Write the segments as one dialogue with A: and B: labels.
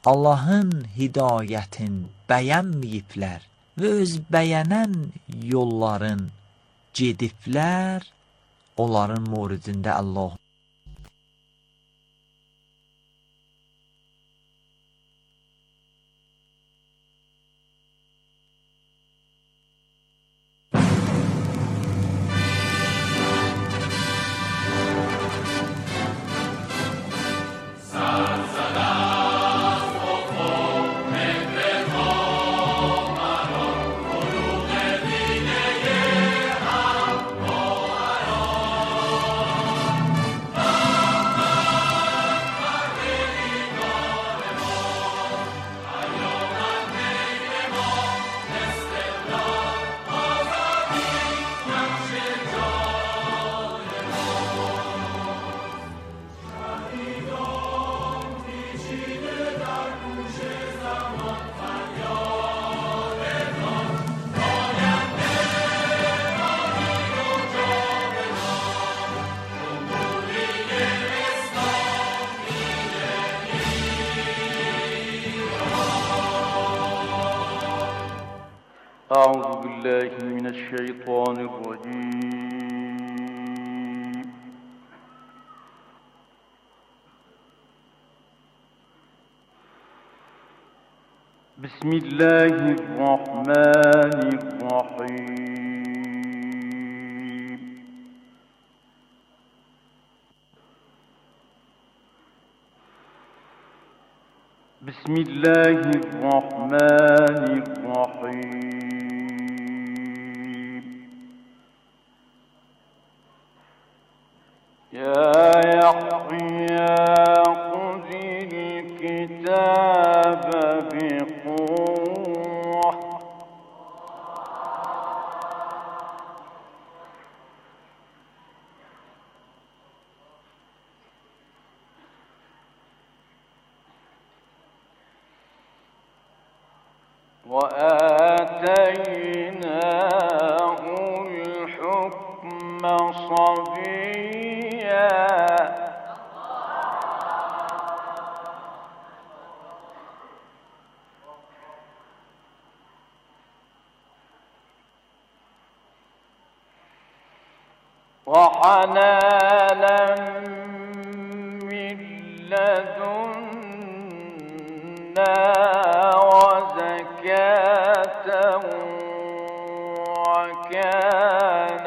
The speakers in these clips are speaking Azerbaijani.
A: Allahın hidayətin bəyənməyiblər və öz bəyənən yolların gediblər, onların muridində Allah.
B: أعوذ بالله من الشيطان الرجيم. بسم الله الرحمن الرحيم. بسم الله الرحمن الرحيم. يا يحيى خذ الكتاب بقوة وآتيناه الحكم صبيا وحنانا من لدنا وزكاة وكان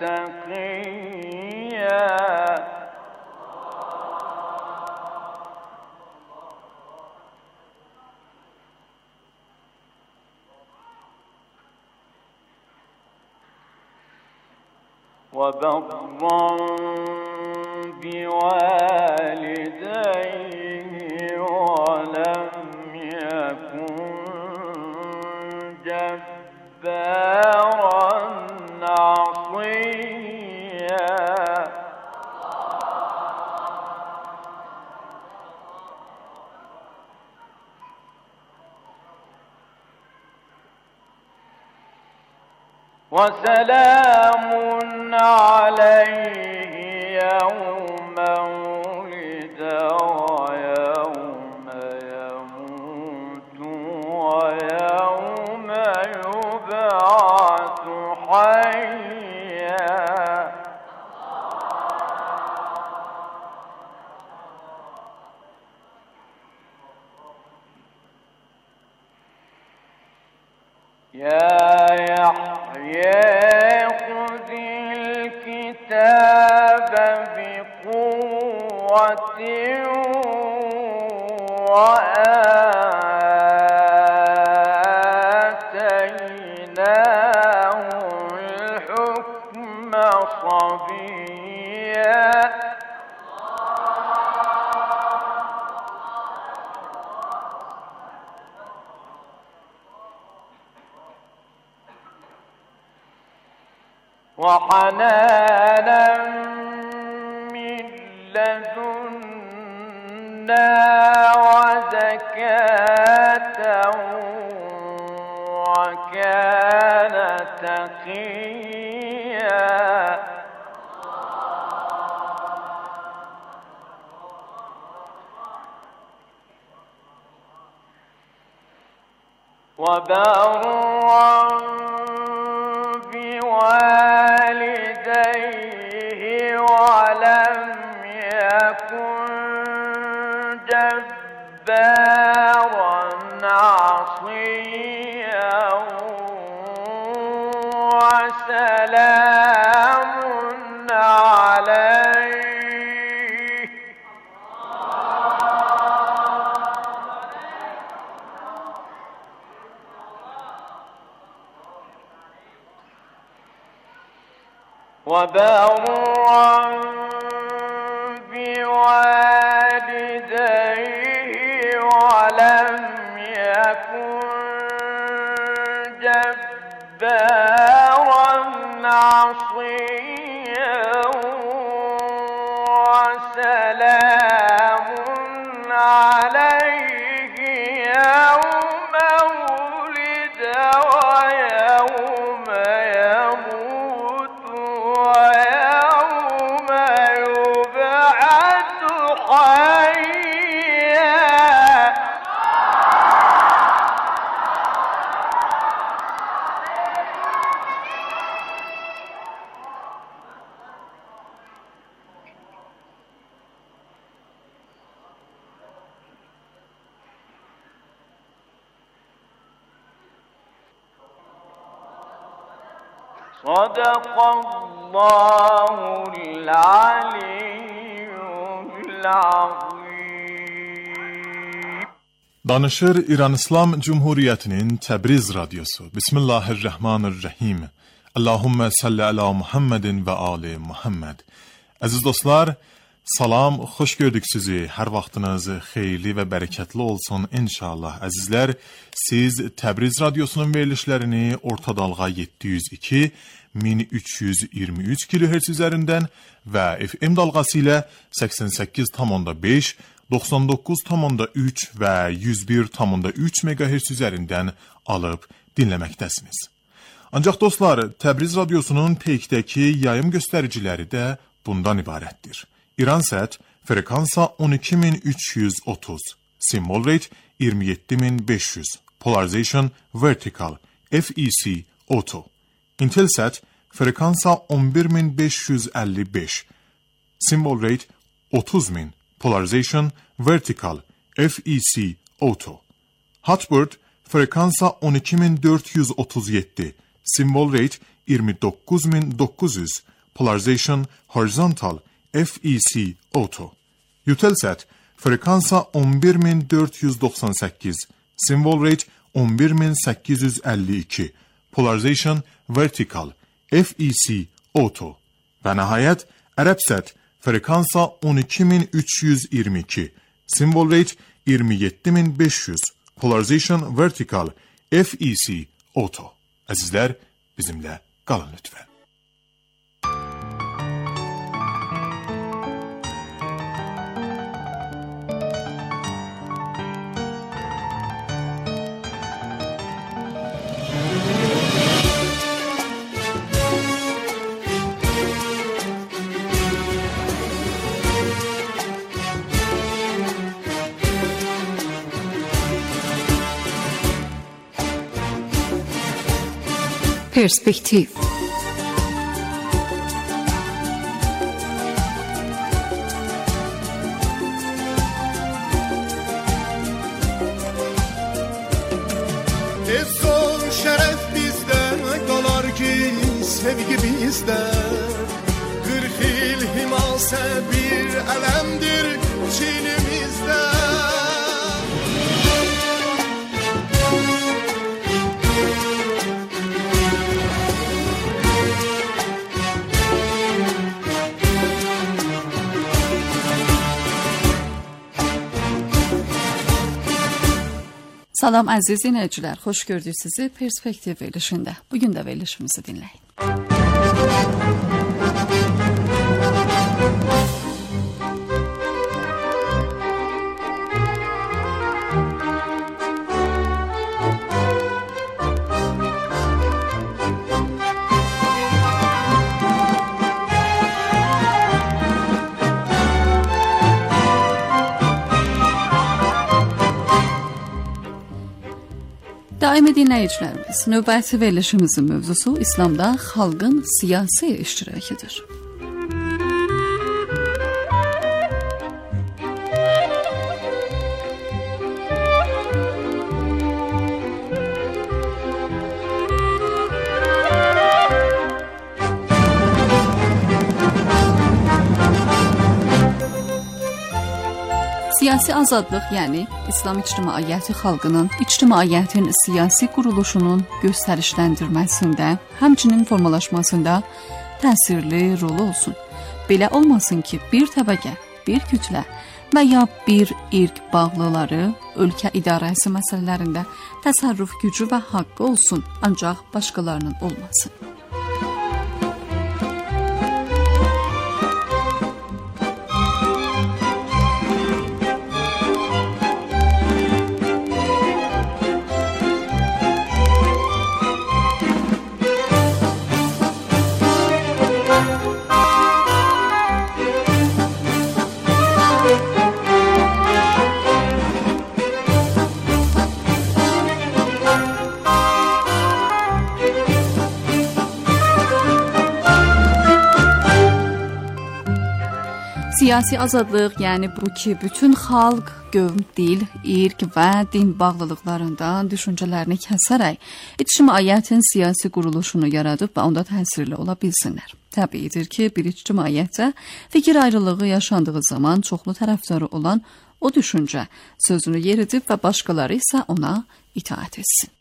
B: تقيا وبرا بوالديه ولم يكن جبارا عصيا وسلام عليه يوم ولد ويوم يموت ويوم يبعث حيا يا يحيى خذ الكتاب بقوة وآتيناه الحكم صبيا وحنانا من لدنا وزكاة وكان تقيا وبرا بوالديه ولم يكن جبارا عصيا وسلام عليه وبرا بوالديه ولم يكن جبارا عصيا وسلام عليه يوم ولد ويوم يموت ويوم يبعث حيا صدق الله العلي العظيم.
C: Danışır İran İslam Cumhuriyeti'nin Təbriz Radyosu. Bismillahirrahmanirrahim. Allahümme salli ala Muhammedin ve ali Muhammed. Aziz dostlar, salam, hoş gördük sizi. Her vaxtınız xeyirli ve bereketli olsun inşallah. Azizler, siz Təbriz Radyosu'nun verilişlerini Orta Dalga 702 1323 kHz üzerinden ve FM dalgası ile 88,5, 99,3 ve 101,3 MHz üzerinden alıp dinlemektesiniz. Ancak dostlar, Təbriz Radyosu'nun peykdeki yayım göstericileri de bundan ibarettir. İransat frekansa 12330, symbol rate 27500, polarization vertical, FEC auto. Intelsat frekansa 11555, symbol rate 30000, polarization vertical, FEC auto. Hotbird frekansa 12437, symbol rate 29900, polarization horizontal, FEC auto. Eutelsat frekansa 11498, symbol rate 11852, polarization vertical, FEC auto. Ve nihayet Arabsat frekansa 12322, symbol rate 27500, polarization vertical, FEC auto. Azizler, bizimle kalın lütfen.
D: Perspektiv.
E: İzzet şeref bizde kalar ki sevgi bizde. 40 yıl himase bir elemdir çilimizde.
D: Salam əziz dinləyicilər, xoş gördük sizi Perspektiv verilişində. Bugün də verilişimizi dinləyin. Daimi dinləyicilərimiz, növbəti verilişimizin mövzusu İslamda xalqın siyasi iştirakidir. Siyasi azadlıq, yəni İslam ictimaiyyəti xalqının ictimaiyyətin siyasi quruluşunun göstərişləndirməsində, həmçinin formalaşmasında təsirli rolu olsun. Belə olmasın ki, bir təbəqə, bir kütlə və ya bir irq bağlıları ölkə idarəsi məsələlərində təsərrüf gücü və haqqı olsun, ancaq başqalarının olmasın. Siyasi azadlıq, yəni bu ki, bütün xalq, qövm, dil, irq və din bağlılıqlarından düşüncələrini kəsərək ictimaiyyətin siyasi quruluşunu yaradıb və onda təsirli ola bilsinlər. Təbiidir ki, bir ictimaiyyətdə fikir ayrılığı yaşandığı zaman çoxlu tərəfdarı olan o düşüncə sözünü yeridib və başqaları isə ona itaat etsin.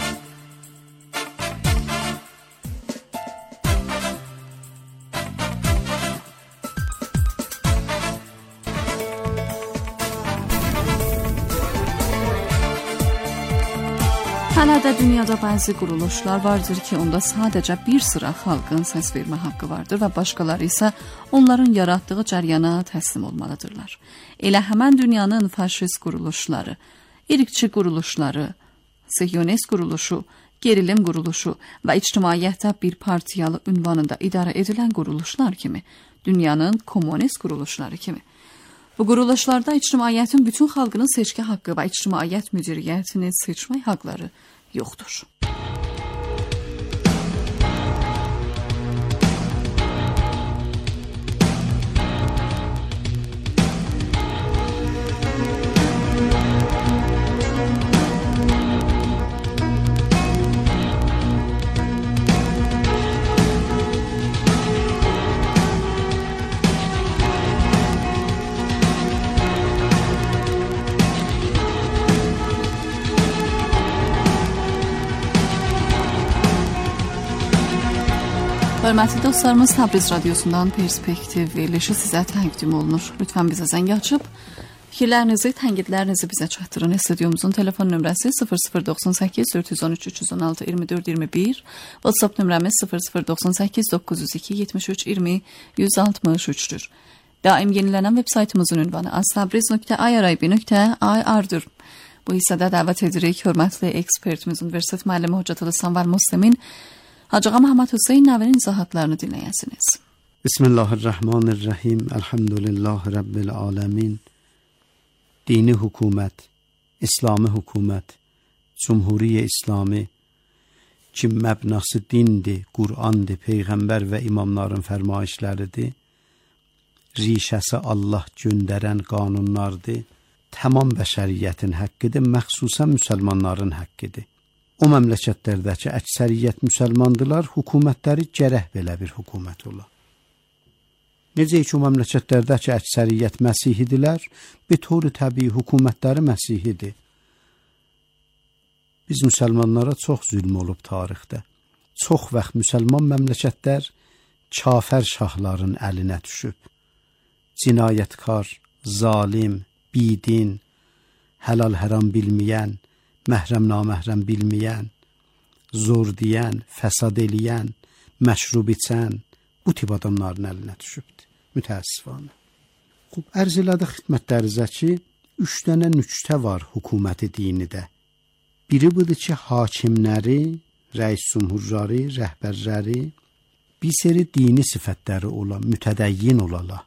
D: Hələ də dünyada bəzi quruluşlar vardır ki, onda sadəcə bir sıra xalqın səs vermə haqqı vardır və başqaları isə onların yaratdığı cəryana təslim olmalıdırlar. Elə həmən dünyanın faşist quruluşları, irqçi quruluşları, Siyonist quruluşu, gerilim quruluşu və ictimaiyyətdə bir partiyalı ünvanında idarə edilən quruluşlar kimi, dünyanın kommunist quruluşları kimi. Bu quruluşlarda ictimaiyyətin bütün xalqının seçki haqqı və ictimaiyyət müdiriyyətini seçmək haqqları yoxdur. Hörmətli dostlarımız, Təbriz radiosundan Perspektiv verilişi sizə təqdim olunur. Lütfən bizə zəng açıb, fikirlərinizi, tənqidlərinizi bizə çatdırın. Studyomuzun telefon nömrəsi 0098 413 316 24 21, WhatsApp nömrəmiz 0098 902 73 20 163'dür. Daim yenilənən web saytımızın ünvanı astabriz.irib.ir-dır. Bu hissədə dəvət edirik hörmətli ekspertimizin, Universitet müəllimi Hocatlı Sanvar Muslimin, Hacı Ağa Məhəmməd Hüseyn Nəvinin izahatlarını dinləyəsiniz.
F: Bismillahirrahmanirrahim. Elhamdülillahi Rabbil alemin. Dini hükümet, İslami hükümet, Cumhuriye İslami ki məbnası dindir, Qur'andır, Peyğəmbər və imamların fərmayişləridir. Rişəsi Allah göndərən qanunlardır. Tamam bəşəriyyətin haqqıdır, məxsusən müsəlmanların haqqıdır. O məmləkətlərdəki əksəriyyət müsəlmandılar, hökumətləri gərək belə bir hökumət ola. Necə ki o məmləkətlərdəki əksəriyyət Məsihidirlər, bir toru təbii hökumətləri Məsihidir. Biz müsəlmanlara çox zülm olub tarixdə. Çox vaxt müsəlman məmləkətlər kafir şahların əlinə düşüb. Cinayətkar, zalim, bidin, helal haram bilməyən, məhrəm naməhrəm bilməyən, zor deyən, fəsad eləyən, məşrub içən bu tip adamların əlinə düşübdür. Mütəəssifanə. Ərz elədik xidmətlərinizə ki, 3 dənə nüktə var hökuməti dinidə. Biri budur ki, hakimləri, rəis cumhurları, rəhbərləri bir seri dini sifətləri ola, mütədəyyin olala.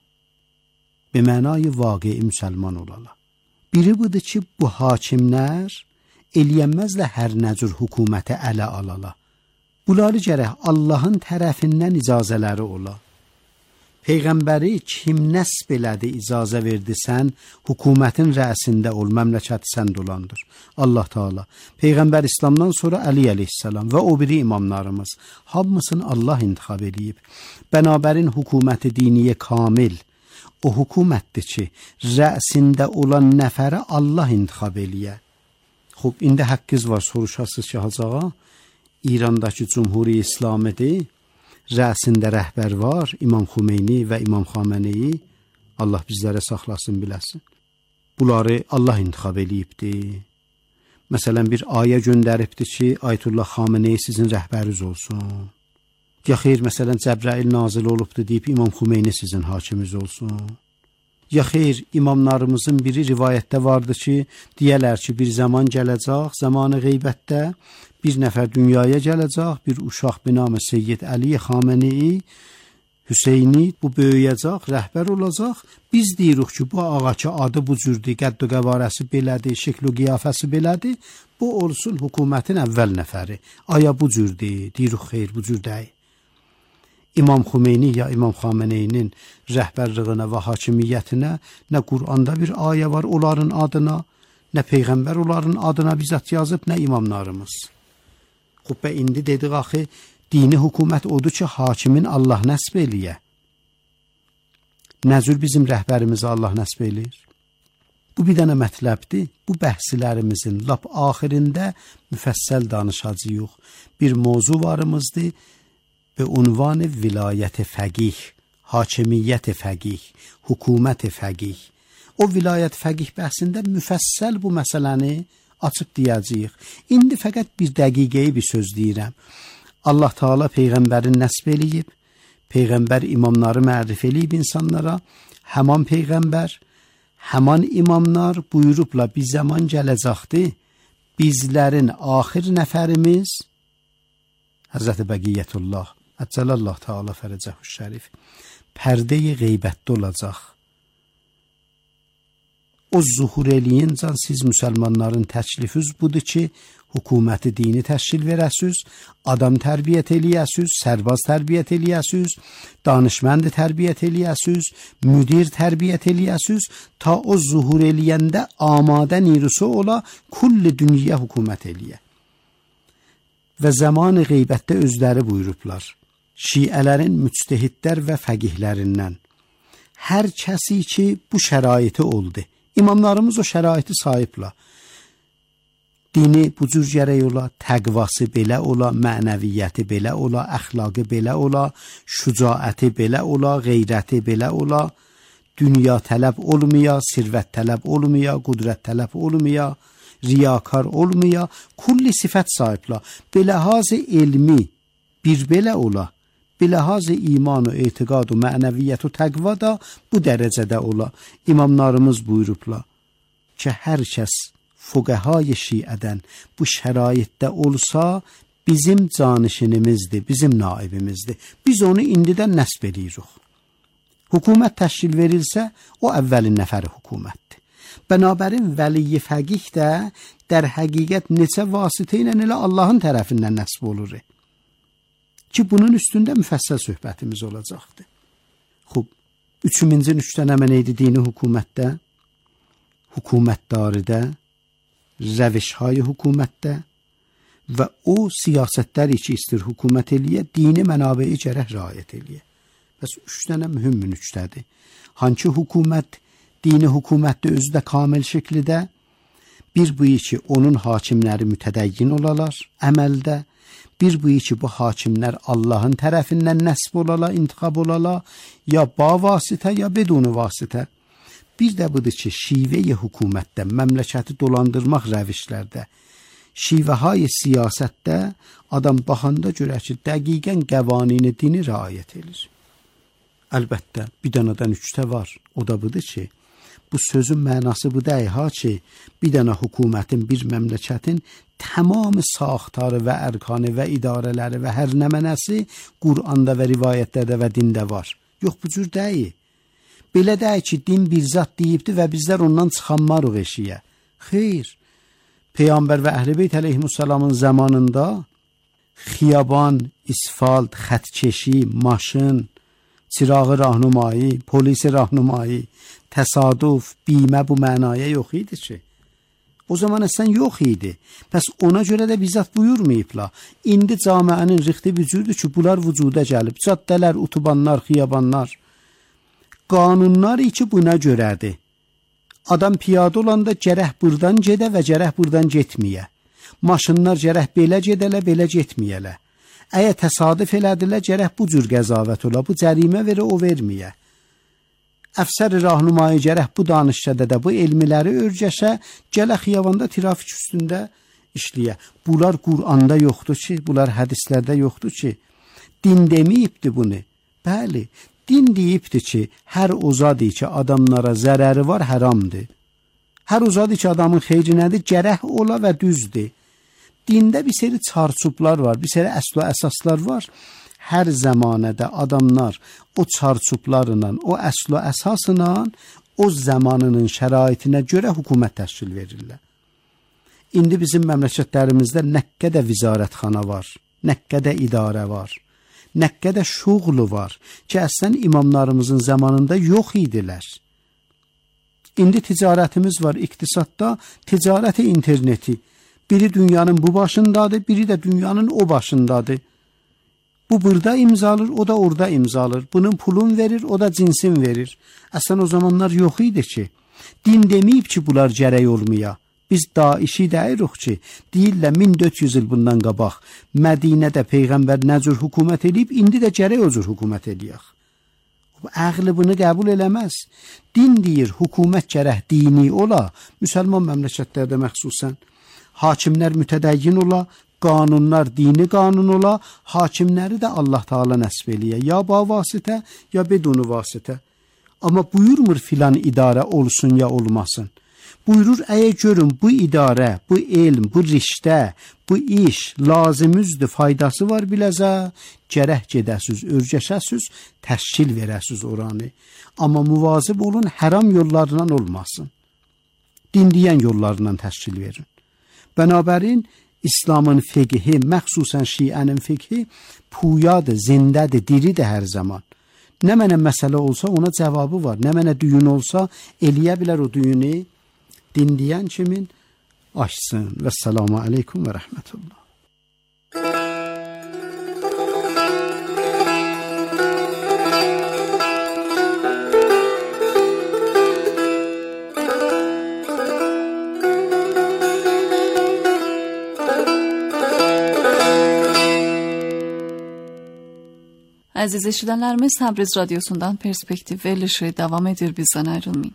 F: Be mənayı vaqei müsəlman olala. Biri budur ki, bu hakimlər eləyənməzlə hər nə cür hökuməti ələ alala. Bunları gərək Allahın tərəfindən icazələri ola. Peyğəmbəri kim nəsb elədi, icazə verdi sən, hökumətin rəisində ol, məmləkəti sən dolandır. Allah Taala. Peyğəmbər İslamdan sonra Əli əleyhissalam və o biri imamlarımız hamısını Allah intixab edib. Bənabərin hökuməti diniyə kamil o hökumətdir ki, rəisində olan nəfərə Allah intixab eləyə. Xub, indi haqqınız var, soruşasınız ki, Hacı, İrandakı Cumhuri İslamidir. Rəsində rəhbər var, İmam Xümeyni və İmam Xameneyi, Allah bizlərə saxlasın, biləsin. Bunları Allah intixab eləyibdir. Məsələn, bir ayə göndəribdir ki, Ayətullah Xameneyi sizin rəhbəriniz olsun. Ya xeyr, məsələn, Cəbrəil nazil olubdur deyib, İmam Xümeyni sizin hakimiz olsun. Ya xeyr, imamlarımızın biri rivayətdə vardı ki, deyələr ki, bir zaman gələcək, zamanı qeybətdə, bir nəfər dünyaya gələcək, bir uşaq binamı Seyyid Əli Xameneyi, Hüseyni, bu böyüyəcək, rəhbər olacaq. Biz deyirik ki, bu ağaca adı bu cürdür, qədd-ü qəvarəsi belədir, şəkl-ü qiyafəsi belədir, bu olsun hökumətin əvvəl nəfəri. Aya bu cürdür, deyirik xeyr, bu cür deyil. İmam Xümeyni ya İmam Xameneyinin rəhbərliyinə və hakimiyyətinə nə Quranda bir ayə var onların adına, nə Peyğəmbər onların adına bizzat yazıb, nə imamlarımız. Xübbə indi dedik axı, dini hökumət odur ki, hakimin Allah nəsb eləyə. Nəzür bizim rəhbərimizi Allah nəsb eləyir. Bu bir dənə mətləbdir. Bu bəhslərimizin lap axirində müfəssəl danışacağıq. Bir mövzu varımızdır. Ve unvanı vilayət-i fəqih, hakimiyyət-i fəqih, hökumət-i fəqih. O vilayət fəqih bəhsində müfəssəl bu məsələni açıb deyəcəyik. İndi fəqət bir dəqiqəyi bir söz deyirəm. Allah Taala Peyğəmbərin nəsb eləyib, Peyğəmbər imamları mərif eləyib insanlara, həman Peyğəmbər, həman imamlar buyurubla bir zaman gələcəkdir, bizlərin axir nəfərimiz Həzrəti Bəqiyyətullah Əcəlallah Teala fərəcəhu şərif pərdə-i qeybətdə olacaq. O zuhur eləyincə siz müsəlmanların təklifiniz budur ki, hökuməti dini təşkil verəsiz, adam tərbiyyət eləyəsiz, sərbaz tərbiyyət eləyəsiz, danışmənd tərbiyyət eləyəsiz, müdir tərbiyyət eləyəsiz, ta o zuhur eləyəndə amadə nirusu ola kulli dünya hökumət eləyə. Və zamanı qeybətdə özləri buyurublar. Şiələrin müctehidlər və fəqihlərindən. Hər kəsi ki, bu şəraiti oldu. İmamlarımız o şəraiti sahibla. Dini bu cür gərək ola, təqvası belə ola, mənəviyyəti belə ola, əxlaqı belə ola, şücaəti belə ola, qeyrəti belə ola, dünya tələb olmaya, sirvət tələb olmaya, qudrət tələb olmaya, riyakar olmaya, kulli sifət sahibla. Biləhazı elmi bir belə ola, biləhazı iman, etiqad, mənəviyyət, təqva da bu dərəcədə ola. İmamlarımız buyurubla ki, hər kəs fuqəhai şiədən bu şəraitdə olsa, bizim canişinimizdir, bizim naibimizdir. Biz onu indidən nəsb edirik. Hökumət təşkil verilsə, o əvvəlin nəfəri hökumətdir. Bənabərin vəliyi fəqih də der həqiqət neçə vasitə ilə elə Allahın tərəfindən nəsb olur. Ki bunun üstündə müfəssəl söhbətimiz olacaqdır. Xub, 3-cü nüqtə nə idi dini hökumətdə, hökumətdaridə, rəvişhay hökumətdə və o siyasətləri ki istir hökumət eləyə, dini mənabei gərək riayət eləyə. Bəs 3 dənə mühüm nüqtədir. Hanki hökumət dini hökumətdə özü də kamil şəkildə, bir bu ki, onun hakimləri mütədəyyin olalar əməldə, bir bu ki, bu hakimlər Allahın tərəfindən nəsb olala, intixab olala, ya ba vasitə, ya bedunu vasitə. Bir də budur ki, şivə-i hökumətdə, məmləkəti dolandırmaq rəvişlərdə, şivə-hay siyasətdə adam baxanda görə ki, dəqiqən qəvanini dini riayət edir. Əlbəttə, bir dənə nüqtə var, o da budur ki, bu sözün mənası bu deyil ha ki, bir dənə hökumətin, bir məmləkətin tamamı saxtarı və ərkanı və idarələri və hər nəmənəsi Quranda və rivayətlərdə və dində var. Yox, bu cür deyil. Belə deyil ki, din bir zat deyibdir və bizlər ondan çıxanmarıq eşiyə. Xeyr, Peyğəmbər və Əhl-i-Beyt əleyhissalamın zamanında xiyaban, isfalt, xətkeşi, maşın, çirağı rahnumayı, polisi rahnumayı, təsadüf, bimə bu mənaya yox idi ki. O zaman əslən yox idi. Pəs ona görə də bizzat buyurmayıblar. İndi camiənin rixti vücudu ki, bunlar vücuda gəlib. Caddələr, utubanlar, xiyabanlar. Qanunlar ki, buna görədir. Adam piyada olanda gərək buradan gedə və gərək buradan getməyə. Maşınlar gərək belə gedələ, belə getməyələ. Əgər təsadüf elədilər, gərək bu cür qəzavət ola, bu cərimə verə, o verməyə. Əfsər-i rahnumayı gərək bu danışçada da bu elmiləri örgəşə, gələ xiyabanda trafik üstündə işləyə. Bunlar Qur'anda yoxdur ki, bunlar hədislərdə yoxdur ki. Din deməyibdi bunu. Bəli, din deyibdi ki, hər o zadı ki, adamlara zərəri var, həramdır. Hər o zadı ki, adamın xeyri nədir, gərək ola və düzdür. Dində bir seri çarçuplar var, bir seri əsl və əsaslar var. Hər zamanədə adamlar o çarçuplarla, o əsl və əsasla, o zamanının şəraitinə görə hökumət təşkil verirlər. İndi bizim məmləkətlərimizdə nə qədər vizarətxana var, nə qədər idarə var, nə qədər şuğlu var ki, əslən imamlarımızın zamanında yox idilər. İndi ticarətimiz var, iqtisadda ticarəti interneti. Biri dünyanın bu başındadır, biri də dünyanın o başındadır. Bu burada imzalır, o da orada imzalır. Bunun pulun verir, o da cinsin verir. Əslən o zamanlar yox idi ki. Din deməyib ki, bunlar gərək olmaya. Biz da işi deyirik ki, deyirlər 1400 il bundan qabaq Mədinədə Peyğəmbər nə cür hökumət eləyib, indi də gərək o cür hökumət eləyək. Əqli bunu qəbul eləməz. Din deyir, hökumət gərək dini ola, müsəlman məmləkətlərdə məxsusən. Hakimlər mütədəyyin ola, qanunlar dini qanun ola, hakimləri də Allah Taala nəsb eləyə. Ya ba vasitə, ya bedunu vasitə. Amma buyurmur filan idarə olsun ya olmasın. Buyurur, əgər görün bu idarə, bu elm, bu riştə, bu iş lazımüzdür, faydası var biləzə, gərək gedəsiz, örgəşəsiz, təşkil verəsiz oranı. Amma muvazib olun, haram yollarından olmasın. Din deyən yollarından təşkil verin. Bənabərin, İslamın fiqhi, məxsusən şiənin fiqhi, puyadır, zindədir, diridir hər zaman. Nə mənə məsələ olsa, ona cavabı var. Nə mənə düyün olsa, eləyə bilər o düyünü. Dinləyən kimin açsın. Vəssalamu aleykum və rəhmətullah.
D: Əziz eşidənlərimiz, Təbriz Radyosu'ndan Perspektiv verilişi devam edir, bizden ayrılmayın.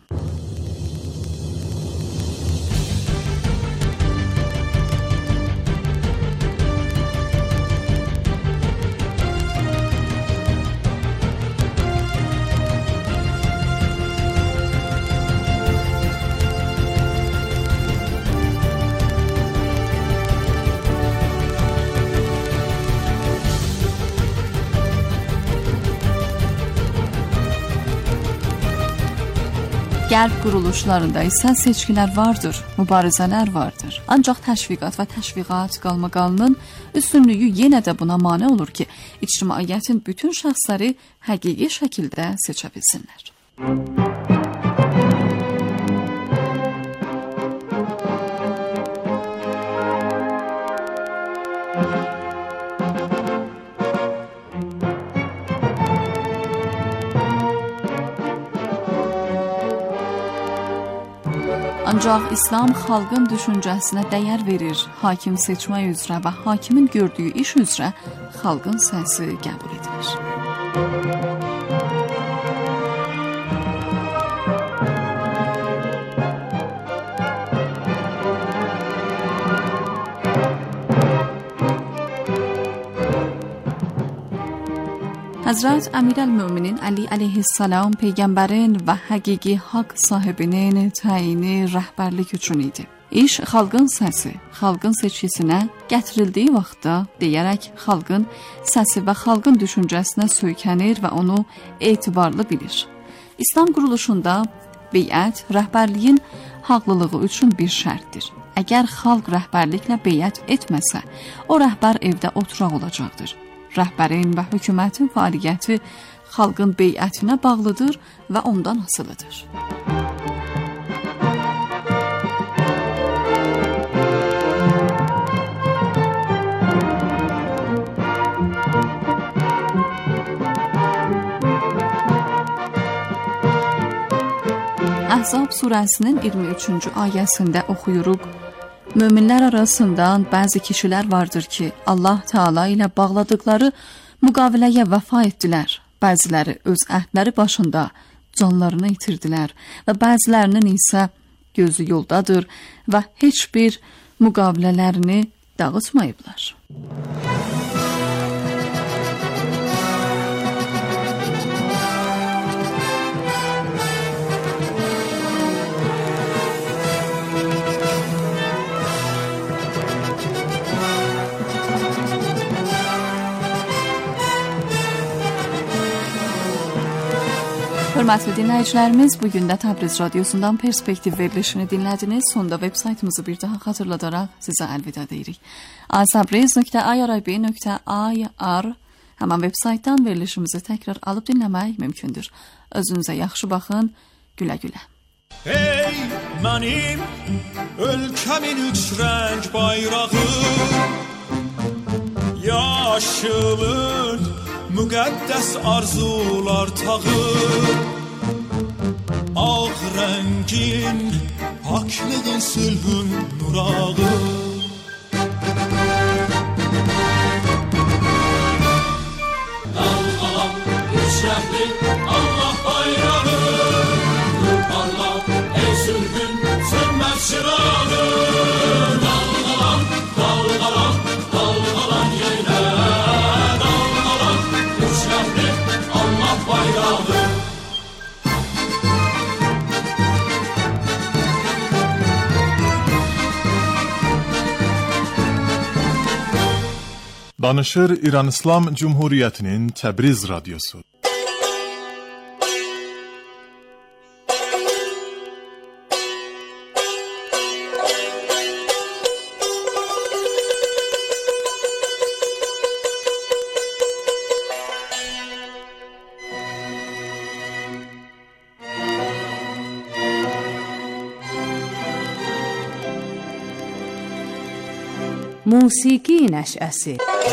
D: Qərb quruluşlarında isə seçkilər vardır, mübarizələr vardır. Ancaq təşviqat və təşviqat qalmaqalının üstünlüyü yenə də buna mane olur ki, ictimaiyyətin bütün şəxsləri həqiqi şəkildə seçə bilsinlər. Ancaq İslam xalqın düşüncəsinə dəyər verir, hakim seçmək üzrə və hakimin gördüyü iş üzrə xalqın səsi qəbul edilir. Həzrət Əmirəl-Möminin Əli əleyhissalam Peyğəmbərin və həqiqi haqq sahibinin təyini rəhbərlik üçün idi. İş xalqın səsi, xalqın seçkisinə gətirildiyi vaxtda deyərək xalqın səsi və xalqın düşüncəsinə söykənir və onu etibarlı bilir. İslam quruluşunda beyət, rəhbərliyin haqlılığı üçün bir şərtdir. Əgər xalq rəhbərliklə beyət etməsə, o rəhbər evdə oturaq olacaqdır. Rəhbərin və hökumətin fəaliyyəti xalqın beyətinə bağlıdır və ondan asılıdır. Əhzab surəsinin 23-cü ayəsində oxuyuruq. Möminlər arasından bəzi kişilər vardır ki, Allah Teala ilə bağladıkları müqaviləyə vəfa etdilər. Bəziləri öz əhdləri başında canlarını itirdilər və bəzilərinin isə gözü yoldadır və heç bir müqavilələrini dağıtmayıblar. Hörmətli dinləyicilərimiz, bugün də Təbriz Radyosundan Perspektiv verilişini dinlədiniz. Sonda web saytımızı bir daha xatırladaraq sizə əlvida deyirik. asabriz.irib.ir həmən web saytdan verilişimizi təkrar alıb dinləmək mümkündür. Özünüzə yaxşı baxın, gülə-gülə.
G: Ey mənim ölkəmin üç rəng bayrağı, yaşılın müqəddəs arzular tağı, ağ rəngin paklığın sülhün nurağı. Dalğalan üç rəngli Allah bayrağı, nur parla ey sülhün sönməz çırağı. Dalğalan, dalğalan, dalğalan yeylə, dalğalan üç rəngli Allah bayrağı.
C: Danışır İran İslam Cumhuriyyətinin Təbriz Radyosu.
H: موسیقی نشأسی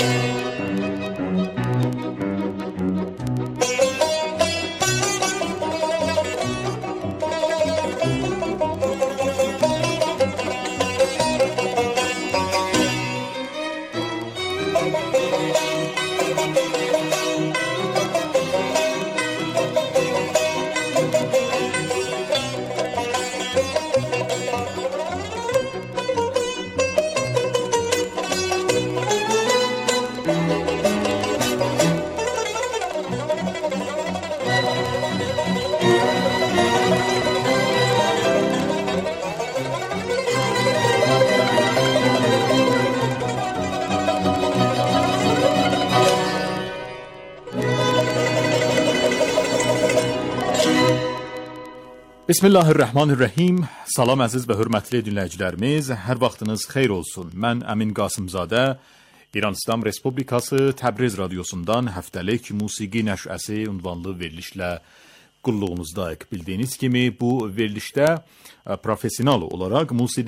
I: Bismillahirrahmanirrahim. Salam əziz və hörmətli dinləyicilərimiz, hər vaxtınız xeyir olsun. Mən Əmin Qasımzadə, İran İslam Respublikası Təbriz Radyosundan həftəlik musiqi nəşəsi ünvanlı verilişlə qulluğunuzdayıq. Bildiyiniz kimi bu verilişdə profesional olaraq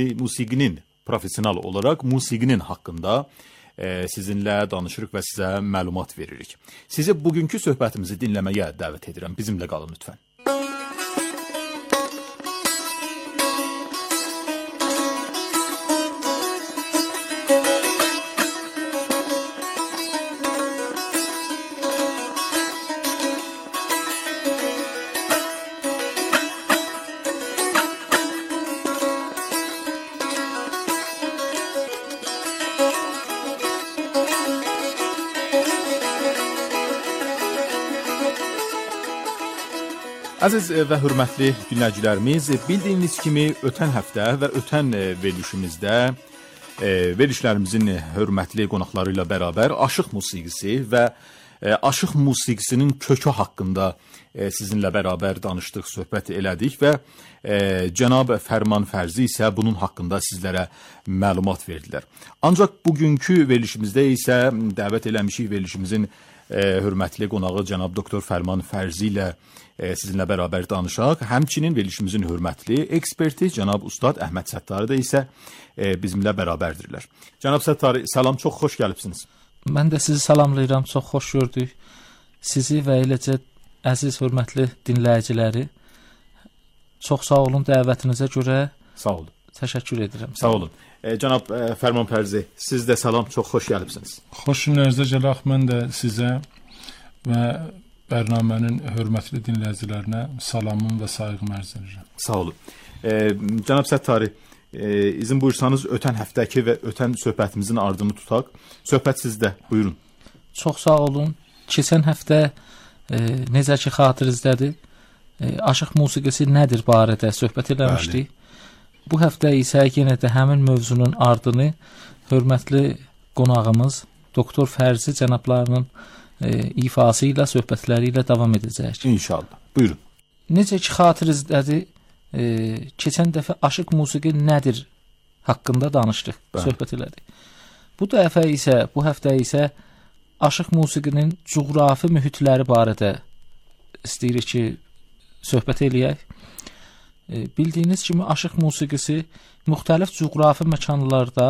I: musiqinin haqqında sizinlə danışırıq və sizə məlumat veririk. Sizi bugünkü söhbətimizi dinləməyə dəvət edirəm. Bizimlə qalın lütfən. Əziz və hörmətli dinləyicilərimiz, bildiyiniz kimi ötən həftə və ötən verilişlərimizin hörmətli qonaqları ilə bərabər aşıq musiqisi və aşıq musiqisinin kökü haqqında sizinlə bərabər danışdıq, söhbət elədik və cənab Fərman Fərzi isə bunun haqqında sizlərə məlumat verdilər. Ancaq bugünkü verilişimizdə isə dəvət eləmişik verilişimizin hörmətli qonağı cənab doktor Fərman Fərzi ilə sizinlə bərabər danışaq. Həmçinin verilişimizin hörmətli eksperti cənab Ustad Əhməd Səttari da isə bizimlə bərabərdirlər. Cənab Səttari, salam, çox xoş gəlibsiniz.
J: Mən də sizi salamlayıram, çox xoş gördük. Sizi və eləcə əziz, hörmətli dinləyiciləri çox sağ olun dəvətinizə görə.
I: Sağ olun.
J: Təşəkkür edirəm.
I: Sağ olun. Cənab Fərman Fərzi, siz də salam, çox xoş gəlibsiniz.
K: Xoş günlərinizə gələk, mən də sizə və bərnamənin hörmətli dinləyicilərinə salamım və sayğımı ərz edirəm.
I: Sağ olun. Cənab Səttari, izin buyursanız ötən həftəki və ötən söhbətimizin ardını tutaq. Söhbət sizdə, buyurun.
J: Çox sağ olun. Keçən həftə necə ki xatırınızdadır, aşıq musiqisi nədir barədə söhbət eləmişdik. Bu həftə isə yenə də həmin mövzunun ardını hörmətli qonağımız Doktor Fərzi cənablarının ifası ilə, söhbətləri ilə davam edəcək.
I: İnşallah. Buyurun.
J: Necə ki xatırınızdadır, keçən dəfə aşıq musiqi nədir haqqında danışdıq, söhbət elədik. Bu həftə isə aşıq musiqinin coğrafi mühitləri barədə istəyirik ki, söhbət eləyək. Bildiyiniz kimi aşıq musiqisi müxtəlif coğrafi məkanlarda,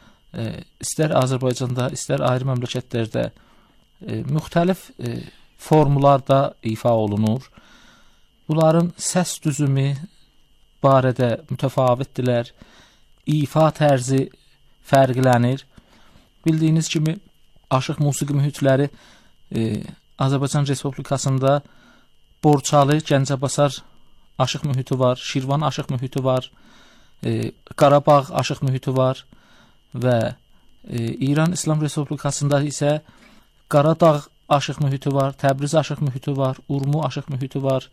J: istər Azərbaycanda, istər ayrı məmləkətlərdə müxtəlif formlarda ifa olunur. Bunların səs düzümü barədə mütəfavitdirlər. İfa tərzi fərqlənir. Bildiyiniz kimi aşıq musiqi mühitləri Azərbaycan Respublikasında Borçalı, Gəncəbasar aşıq mühiti var, Şirvan aşıq mühiti var, Qarabağ aşıq mühiti var və İran İslam Respublikasında isə Qaradağ aşıq mühiti var, Təbriz aşıq mühiti var, Urmu aşıq mühiti var,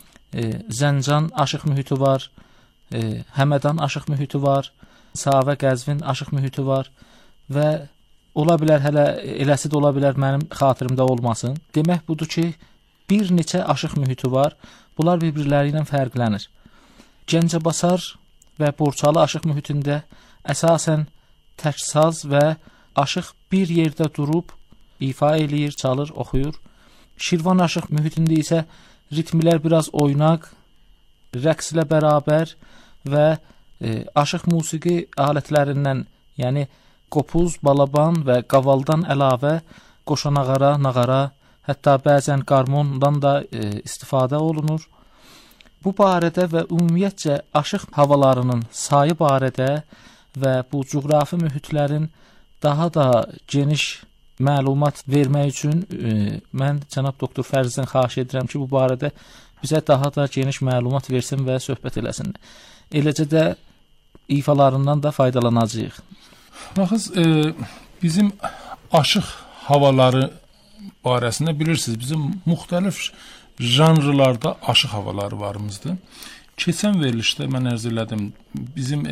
J: Zəncan aşıq mühiti var, Həmədan aşıq mühiti var, Savə Qəzvin aşıq mühiti var və ola bilər, hələ eləsi də ola bilər mənim xatirimdə olmasın. Demək budur ki, bir neçə aşıq mühiti var, bunlar bir-birləri ilə fərqlənir. Gəncəbasar və Borçalı aşıq mühitində əsasən tək saz və aşıq bir yerdə durub ifa eləyir, çalır, oxuyur. Şirvan aşıq mühitində isə ritmlər biraz oynaq, rəqslə bərabər və aşıq musiqi alətlərindən, yəni qopuz, balaban və qavaldan əlavə qoşanağara, nağara, hətta bəzən qarmondan da istifadə olunur. Bu barədə və ümumiyyətcə aşıq havalarının sayı barədə və bu coğrafi mühitlərin daha da geniş məlumat vermək üçün mən cənab doktor Fərzdən xahiş edirəm ki, bu barədə bizə daha da geniş məlumat versin və söhbət eləsin. Eləcə də ifalarından da faydalanacağıq.
K: Baxız, bizim aşıq havaları barəsində bilirsiniz, bizim müxtəlif janrlarda aşıq havaları varımızdır. Keçən verilişdə mən ərz elədim, bizim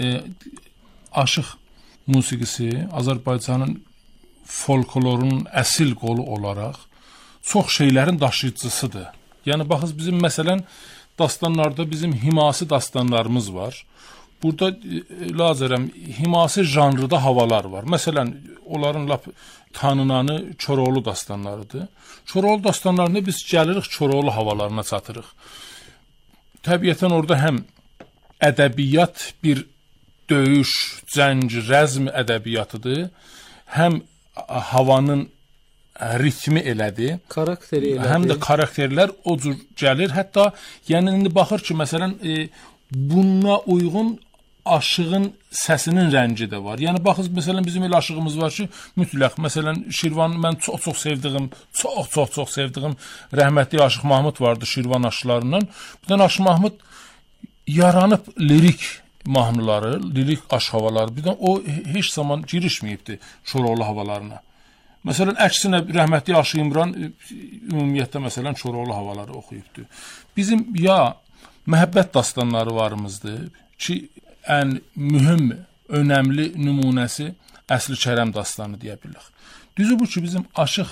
K: aşıq musiqisi Azərbaycanın folklorunun əsil qolu olaraq çox şeylərin daşıyıcısıdır. Yəni, baxız, bizim məsələn, dastanlarda bizim himasi dastanlarımız var. Burada lazərəm himasi janrıda havalar var. Məsələn, onların lap tanınanı Çoroğlu dastanlarıdır. Çoroğlu dastanlarında biz gəlirik Çoroğlu havalarına çatırıq. Təbiətən orada həm ədəbiyyat bir döyüş, cəng, rəzm ədəbiyyatıdır, həm havanın ritmi elədir,
J: karakteri elədir.
K: Həm də karakterlər o cür gəlir. Hətta yəni indi baxır ki, məsələn, buna uyğun aşığın səsinin rəngi də var. Yəni baxız, məsələn, bizim elə aşığımız var ki, mütləq, məsələn, Şirvan mən çox sevdiyim, çox sevdiyim rəhmətli Aşıq Mahmud vardı Şirvan aşıqlarından. Birdən Aşıq Mahmud yaranıb lirik mahnıları, lirik aşıq havaları. Birdən o heç zaman girişməyibdi Çoroğlu havalarına. Məsələn, əksinə rəhmətli Aşıq İmran ümumiyyətlə məsələn Çoroğlu havaları oxuyubdu. Bizim ya məhəbbət dastanları varımızdır ki, ən mühüm, önəmli nümunəsi Əsli Kərəm dastanı deyə bilərik. Düzü bu ki, bizim aşıq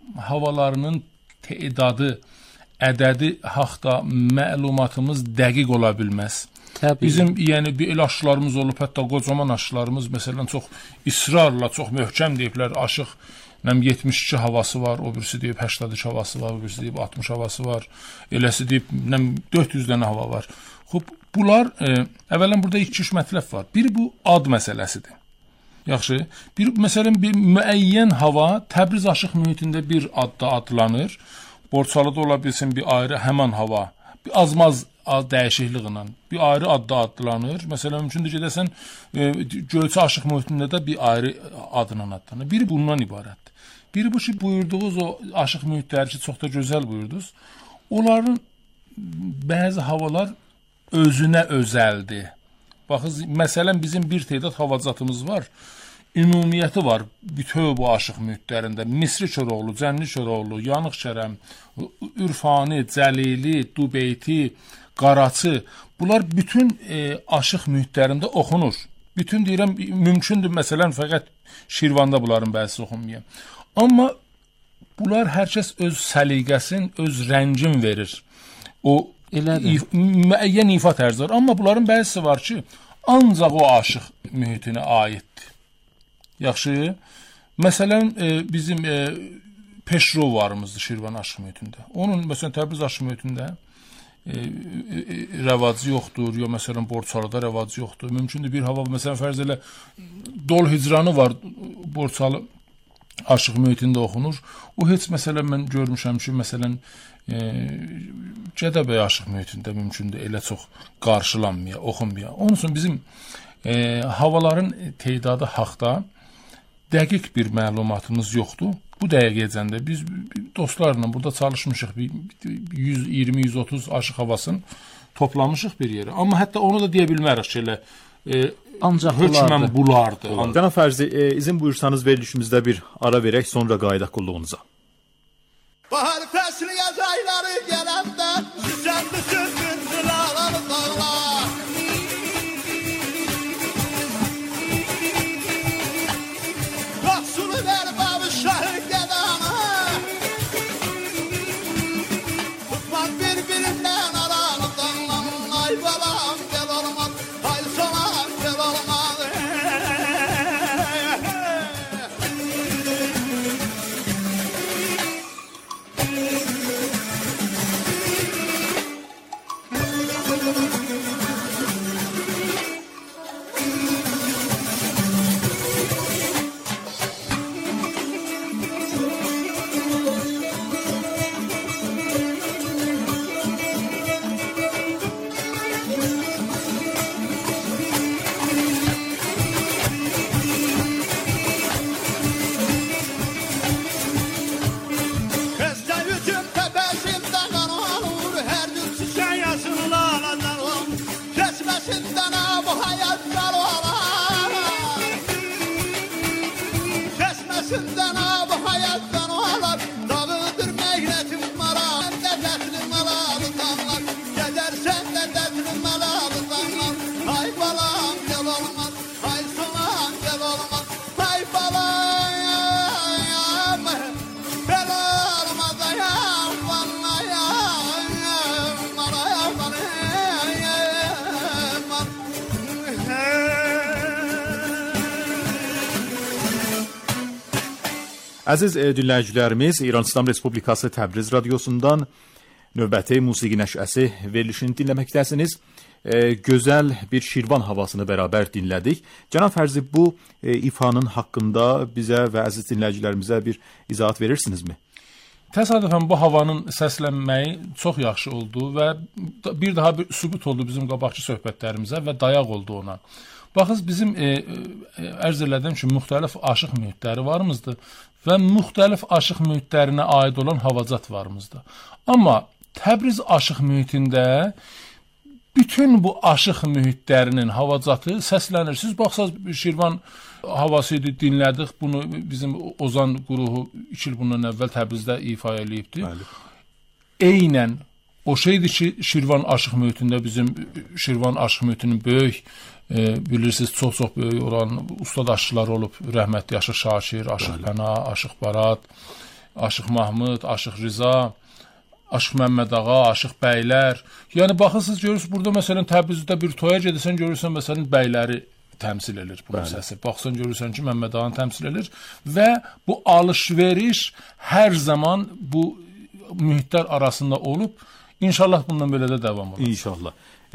K: havalarının tədadı, ədədi haqqda məlumatımız dəqiq ola bilməz.
J: Təbii.
K: Bizim yəni bir aşılarımız olub, hətta qocaman aşılarımız məsələn çox israrla, çox möhkəm deyiblər, aşıq 72 havası var, o birisi deyib 82 havası var, o birisi deyib 60 havası var, eləsi deyib 400 dənə hava var. Xoş, bunlar əvvələn burada 2-3 mətləb var. Biri bu ad məsələsidir. Yaxşı. Məsələn bir müəyyən hava Təbriz aşıq mühitində bir adda adlanır. Borçalıda ola bilsin bir ayrı həmin hava, bir azmaz dəyişikliklə bir ayrı adda adlanır. Məsələn, mümkündür gedəsən Göyçə aşıq mühitində də bir ayrı adla adlanır. Biri bundan ibarətdir. Biri bu ki, buyurduğunuz o aşıq mühitləri ki, çox da gözəl buyurdunuz. Onların bəzi havalar özünə özəldir. Baxın, məsələn, bizim bir tədad havacatımız var. Ümumiyyəti var bütöv bu aşıq mühitlərində. Misri Koroğlu, Cənni Koroğlu, Yanıq Kərəm, Ürfani, Cəlili, Dubeyti, Qaraçı. Bunlar bütün aşıq mühitlərində oxunur. Bütün deyirəm, mümkündür, məsələn, fəqət Şirvanda bunların bəzisi oxunmuyor. Amma bunlar hər kəs öz səliqəsin, öz rəngin verir. O müəyyən ifa tərzi var. Amma bunların bəzisi var ki, ancaq o aşıq mühitinə aiddir. Yaxşı. Məsələn, bizim Peşrov varımızdır Şirvan aşıq mühitində. Onun, məsələn, Təbriz aşıq mühitində rəvacı yoxdur, ya məsələn, Borçalıda rəvacı yoxdur. Mümkündür bir hava, məsələn, fərz elə Dol Hicranı var, Borçalı aşıq mühitində oxunur. O heç, məsələn, mən görmüşəm ki, məsələn, Gədəbəy aşıq mühitində mümkündür elə çox qarşılanmaya, oxunmaya. Onun üçün bizim havaların tədadı haqda dəqiq bir məlumatımız yoxdur. Bu dəqiqəcəndə biz dostlarla burada çalışmışıq, 120-130 aşıq havasını toplamışıq bir yerə. Amma hətta onu da deyə bilmərik ki, elə
J: ancaq
K: hökmən bulardı.
I: Cənab Fərzi, izin buyursanız verilişimizdə bir ara verək, sonra qayıdaq qulluğunuza.
E: Bahar fəsli yaz ayları gələndə Süzəndə süzüldür ağlar dağlar Yoxsunu ver babı şəhər qədana Tutmaz bir-birindən aranı dağlan Ay balam gel olmaz Ay salam gel olmaz
I: Əziz dinləyicilərimiz, İran İslam Respublikası Təbriz radiosundan növbəti musiqi nəşəsi verilişini dinləməkdəsiniz. Gözəl bir Şirvan havasını bərabər dinlədik. Cənab Fərzi, bu ifanın haqqında bizə və əziz dinləyicilərimizə bir izahat verirsinizmi?
K: Təsadüfən bu havanın səslənməyi çox yaxşı oldu və bir daha bir sübut oldu bizim qabaqçı söhbətlərimizə və dayaq oldu ona. Baxız, bizim ərz elədim ki, müxtəlif aşıq mühitləri varımızdır və müxtəlif aşıq mühitlərinə aid olan havacat varımızdır. Amma Təbriz aşıq mühitində bütün bu aşıq mühitlərinin havacatı səslənir. Siz baxsaz Şirvan havası idi, dinlədik. Bunu bizim Ozan qrupu 2 il bundan əvvəl Təbrizdə ifa eləyibdi. Eynən o şeydir ki, Şirvan aşıq mühitində bizim Şirvan aşıq mühitinin böyük bilirsiniz, çox-çox böyük olan ustad aşıqlar olub. Rəhmətli Aşıq Şakir, Aşıq Pəna, Aşıq Barat, Aşıq Mahmud, Aşıq Rıza, Aşıq Məmməd Ağa, Aşıq bəylər. Yəni baxırsınız, görürsünüz burada məsələn Təbrizdə bir toya gedirsən, görürsən məsələn bəyləri təmsil edir bunun səsi. Baxsan görürsən ki, Məmməd Ağanı təmsil edir və bu alış-veriş hər zaman bu mühitlər arasında olub. İnşallah bundan belə də davam olar.
I: İnşallah.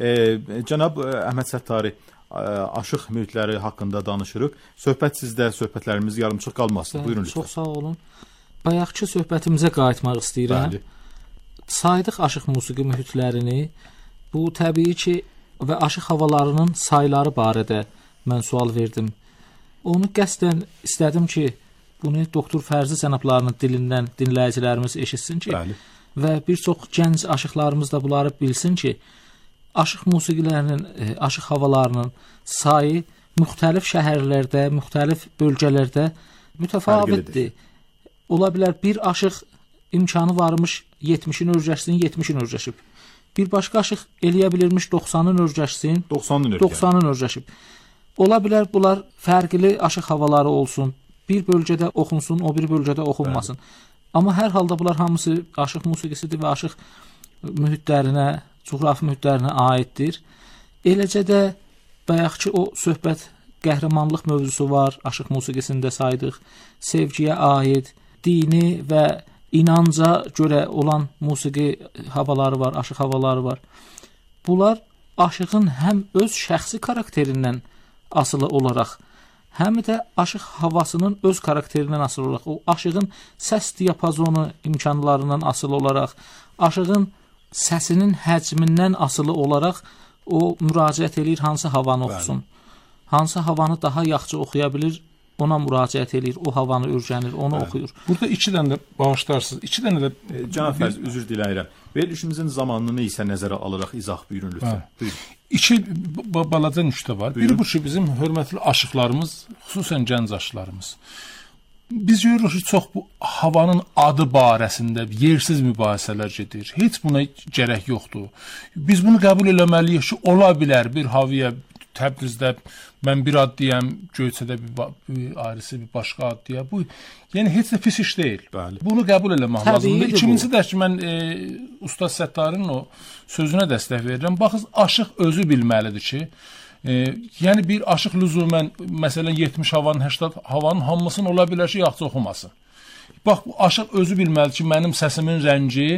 I: Cənab Əhməd Səttari, aşıq mühitləri haqqında danışırıq. Söhbət sizdə, söhbətlərimiz yarımçıq qalmasın. Buyurun lütfən.
J: Çox sağ olun. Bayaqçı söhbətimizə qayıtmaq istəyirəm.
I: Bəli.
J: Saydıq aşıq musiqi mühitlərini. Bu təbii ki və aşıq havalarının sayları barədə mən sual verdim. Onu qəsdən istədim ki, bunu doktor Fərzi cənablarının dilindən dinləyicilərimiz eşitsin ki,
I: bəli,
J: və bir çox gənc aşıqlarımız da bunları bilsin ki, aşıq musiqilərinin, aşıq havalarının sayı müxtəlif şəhərlərdə, müxtəlif bölgələrdə mütəfavitdir. Ola bilər bir aşıq imkanı varmış 70-in örgəşsin, 70-in örgəşib. Bir başqa aşıq eləyə bilirmiş 90-ın örgəşsin, 90-ın örgəşib. Ola bilər bunlar fərqli aşıq havaları olsun. Bir bölgədə oxunsun, o bir bölgədə oxunmasın. Amma hər halda bunlar hamısı aşıq musiqisidir və aşıq mühitlərinə, coğrafi mühitlərinə aiddir. Eləcə də bayaqki o söhbət qəhrəmanlıq mövzusu var, aşıq musiqisində saydıq. Sevgiyə aid, dini və inanca görə olan musiqi havaları var, aşıq havaları var. Bunlar aşığın həm öz şəxsi karakterindən asılı olaraq, həm də aşıq havasının öz karakterindən asılı olaraq, o aşığın səs diapazonu imkanlarından asılı olaraq, aşığın səsinin həcmindən asılı olaraq o müraciət eləyir hansı havanı oxusun. Hansı havanı daha yaxşı oxuya bilir, ona müraciət eləyir, o havanı öyrənir, onu oxuyur.
K: Burada 2 dənə də bağışlarsınız. 2 dənə də
I: Cənab Fərzi, üzr diləyirəm. Verilişimizin zamanını isə nəzərə alaraq izah buyurun lütfən. Buyurun.
K: 2 balaca nüktə var. Biri bu ki, bizim hörmətli aşıqlarımız, xüsusən gənc aşıqlarımız. Biz görürük ki, çox bu havanın adı barəsində yersiz mübahisələr gedir. Heç buna gərək yoxdur. Biz bunu qəbul eləməliyik ki, ola bilər bir havaya Təbrizdə mən bir ad deyəm, Göyçədə bir ayrısı bir başqa ad deyə. Bu yəni heç də pis iş deyil.
I: Bəli.
K: Bunu qəbul eləmək lazımdır. İkincisi də ki, mən Ustad Səttarın o sözünə dəstək verirəm. Baxın, aşıq özü bilməlidir ki, yəni bir aşıq lüzumən məsələn 70 havanın, 80 havanın hamısını ola bilər ki, yaxşı oxumasın. Bax, bu aşıq özü bilməlidir ki, mənim səsimin rəngi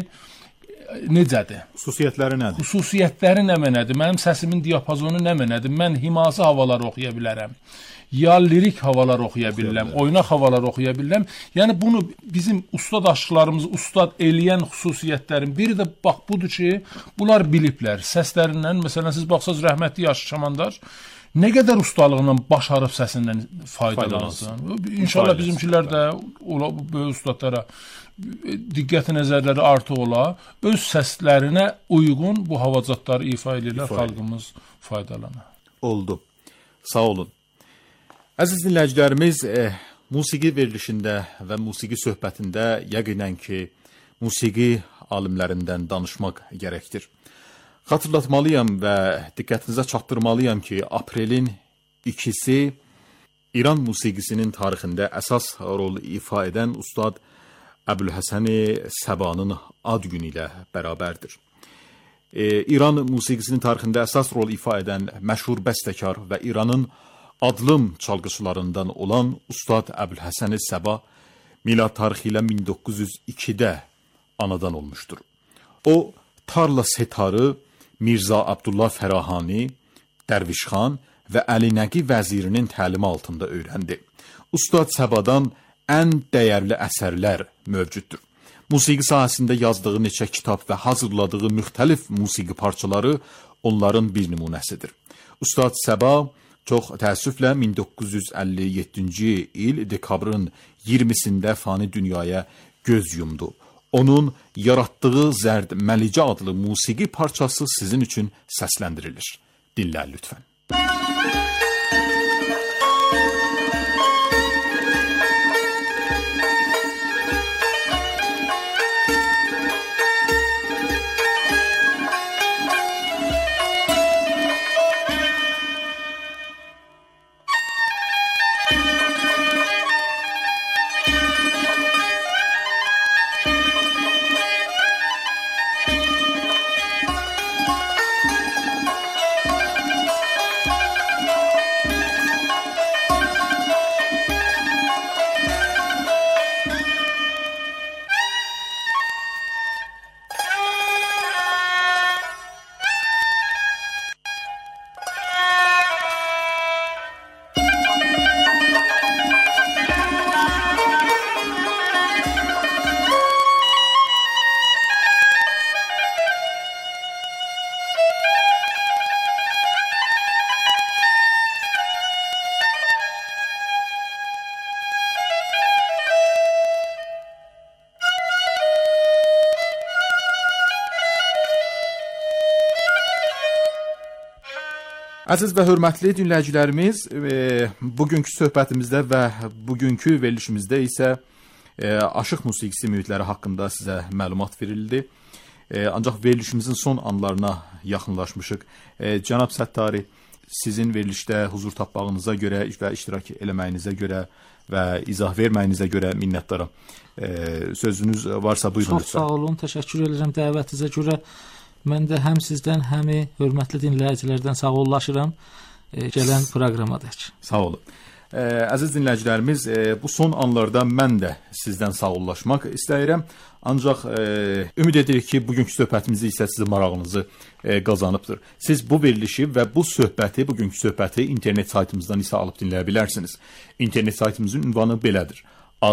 K: necədir?
I: Xüsusiyyətləri nədir?
K: Xüsusiyyətləri nədir? Mənim səsimin diapazonu nədir? Mən himası havalar oxuya bilərəm. Ya lirik havalar oxuya bilirəm, oynaq havalar oxuya bilirəm. Yəni bunu bizim ustad aşıqlarımız, ustad eləyən xüsusiyyətlərin biri də bax budur ki, bunlar biliblər. Səslərindən, məsələn siz baxsaz rəhmətli Yaşıq Şamandar nə qədər ustalıqla başarıb səsindən faydalansın. İnşallah bizimkilər də bu böyük ustadlara diqqəti nəzərləri artıq ola, öz səslərinə uyğun bu havacatları ifa edirlər, xalqımız faydalanar.
I: Oldu. Sağ olun. Əziz dinləyicilərimiz, musiqi verilişində və musiqi söhbətində yəqinən ki, musiqi alimlərindən danışmaq gərəkdir. Xatırlatmalıyam və diqqətinizə çatdırmalıyam ki, aprelin 2-si İran musiqisinin tarixində əsas rol ifa edən Ustad Əbülhəsən Səbanın ad günü ilə bərabərdir. İran musiqisinin tarixində əsas rol ifa edən məşhur bəstəkar və İranın adlım çalgıçılarından olan Ustad Əbülhəsən Səba milad tarixi ilə 1902-də anadan olmuşdur. O, tarla setarı Mirzə Abdullah Fərahani, Dərvişxan və Əli Nəqi vəzirinin təlimi altında öyrəndi. Ustad Səbadan ən dəyərli əsərlər mövcuddur. Musiqi sahəsində yazdığı neçə kitab və hazırladığı müxtəlif musiqi parçaları onların bir nümunəsidir. Ustad Səba çox təəssüflə 1957-ci il dekabrın 20-sində fani dünyaya göz yumdu. Onun yaratdığı Zərd Məlicə adlı musiqi parçası sizin üçün səsləndirilir. Dinlə lütfən. Əziz və hörmətli dinləyicilərimiz, bugünkü söhbətimizdə və bugünkü verilişimizdə isə aşıq musiqisi mühitləri haqqında sizə məlumat verildi. Ancaq verilişimizin son anlarına yaxınlaşmışıq. Cənab Səttari, sizin verilişdə huzur tapmağınıza görə və iştirak eləməyinizə görə və izah verməyinizə görə minnətdaram. Sözünüz varsa buyurun lütfən.
J: Çox sağ olun, təşəkkür edirəm dəvətinizə görə. Mən də həm sizdən, həm hörmətli dinləyicilərdən sağollaşıram gələn proqramadək.
I: Sağ olun. Əziz dinləyicilərimiz, bu son anlarda mən də sizdən sağollaşmaq istəyirəm. Ancaq ümid edirik ki, bugünkü söhbətimiz isə sizin marağınızı qazanıbdır. Siz bu verilişi və bu söhbəti, bugünkü söhbəti internet saytımızdan isə alıb dinləyə bilərsiniz. İnternet saytımızın ünvanı belədir: